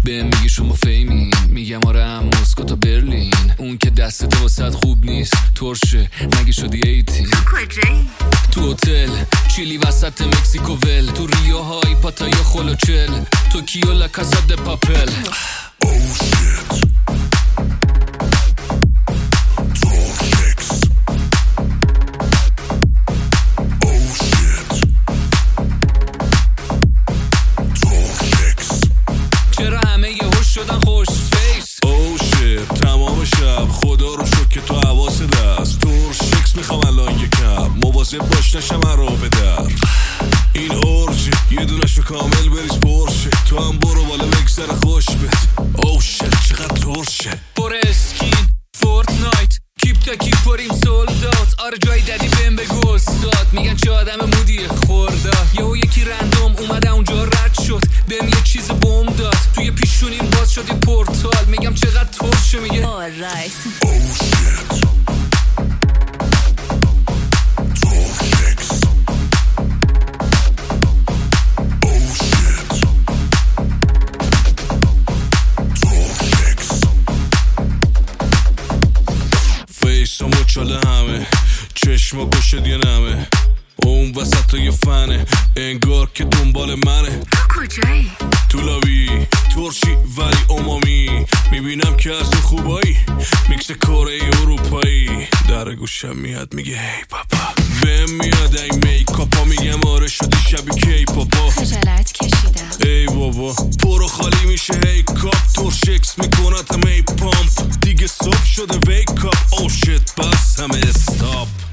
به میگی شما فیمین، میگم آره هم مسکو تا برلین. اون که دستت واسد خوب نیست ترشه، مگه شدی 18؟ تو کجایی؟ تو هتل چیلی وسط مکزیکو ول، تو ریو های پاتای خلوچل، توکیو لا کاسا د پاپل. چرا همه یه هوش شدن خوش فیس؟ او شیت تمام شب خدا رو شکر که تو حواس دست تور شکس میخوام الان یکم مواظب باش نشم رو به در. این اورجه یه دونشو کامل بریز پرشه، تو هم برو بالا بگذره خوش بد. او شیت چقدر ترشه، پر اسکین فورتنایت کیپ تا کیپ پریم سولدات. آره جای دادی بهم بگو استاد، میگن چه آدم مودیه خورداد. یهو یکی رندوم اومده اونجا رد شد، بهم یه چیز بوم داد، توی پیشونیم باز شد یه پورتال. میگم چقدر ترشه، میگه آرایت. او شیت فیسامو چاله همه چشما گوشت یه نمه، اون وسط یه فنه انگار که دنبال منه. تو کجایی؟ تو لابی ترشی ولی امامی، میبینم که از اون خوبایی میکس کره اروپایی. در گوشم میاد میگه هی پاپا، بهم میاد این میکاپا، میگم آره شدی شبیه کی پاپا. خجالت کشیدم ای بابا پرو خالی میشه هی کاپ، ترشکس میکنتم ای پامپ، دیگه صبح شده ویک اپ. او شیت بس همه استاپ.